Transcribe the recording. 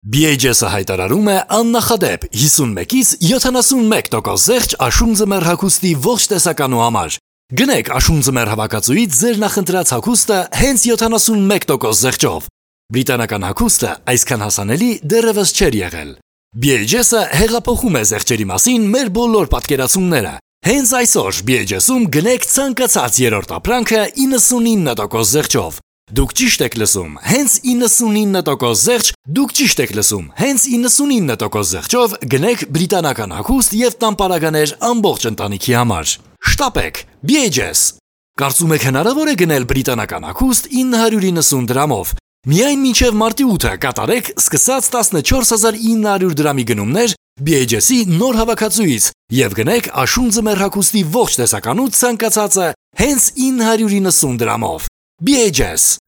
BHS-ը հայտարարում է աննախադեպ 51-ից 71% զեղչ աշուն ձմեռ հագուստի ողջ տեսականու համար։ Գնեք աշուն ձմեռ հավաքածուից ձեր նախընտրած հագուստը հենց 71% զեղչով։ Բրիտանական հագուստը այսքան հասանելի դեռևս չէր եղել։ BHS-ը հեղափոխում է զեղչերի մասին մեր բոլոր պատկերացումները։ Հենց այսօր BHS-ում գնեք ցանկացած երրորդ ապրանքը 99% զեղչով։ Դուք ճիշտ եք լսում, հենց 99% զեղչ, դուք ճիշտ եք լսում, հենց 99% զեղչով գնեք բրիտանական հագուստ եւ տամպարականեր ամբողջ ընտանիքի համար։ Շտապեք, BHS։ Կարծում եք հնարավոր է գնել բրիտանական հագուստ 990 դրամով։ Միայն մինչև մարտի 8-ը կատարեք սկսած 14900 դրամի գնումներ BHS-ի նոր հավաքածուից եւ գնեք աշուն ձմեռ հագուստի ողջ տեսականու ցանկացածը հենց 990 դրամով։ BHS